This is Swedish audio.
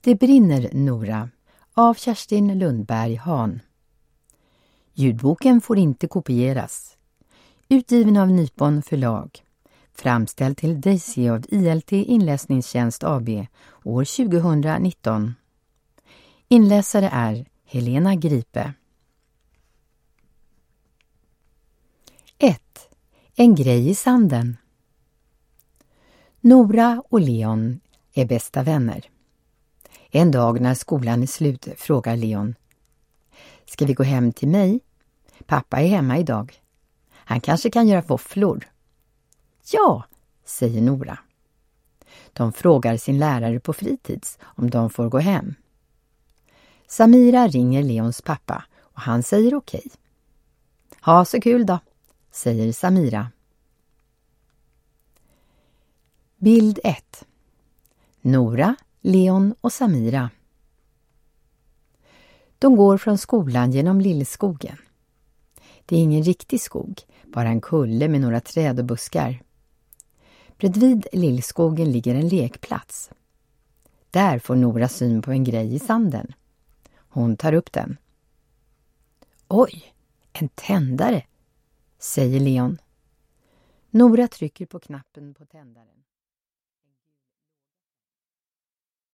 Det brinner, Nora av Kerstin Lundberg Hahn. Ljudboken får inte kopieras. Utgiven av Nypon förlag. Framställd till Daisy av ILT Inläsningstjänst AB år 2019. Inläsare är Helena Gripe. 1. En grej i sanden. Nora och Leon är bästa vänner. En dag när skolan är slut frågar Leon: ska vi gå hem till mig? Pappa är hemma idag. Han kanske kan göra våfflor. Ja, säger Nora. De frågar sin lärare på fritids om de får gå hem. Samira ringer Leons pappa och han säger okej. Ha så kul då, säger Samira. Bild 1. Nora, Leon och Samira. De går från skolan genom Lillskogen. Det är ingen riktig skog, bara en kulle med några träd och buskar. Bredvid Lillskogen ligger en lekplats. Där får Nora syn på en grej i sanden. Hon tar upp den. Oj, en tändare, säger Leon. Nora trycker på knappen på tändaren.